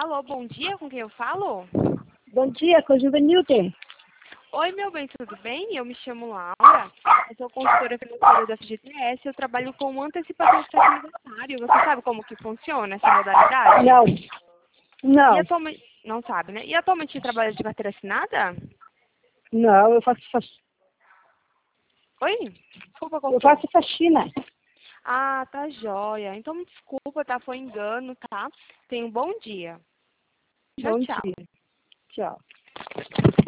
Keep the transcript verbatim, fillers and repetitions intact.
Alô, bom dia, com quem eu falo? Bom dia, com a Juvenilde. Oi, meu bem, tudo bem? Eu me chamo Laura, eu sou consultora financeira da F G T S, eu trabalho com antecipação de cheque aniversário. Você sabe como que funciona essa modalidade? Não, E não, atualmente, não sabe, né? E atualmente trabalha de carteira assinada? não, eu faço, fax- Oi? Desculpa, eu cortou. faço faxina. Ah, tá joia. Então me desculpa, tá? Foi engano, tá? Tenha um bom dia. Tchau, Bom tchau. dia, tchau.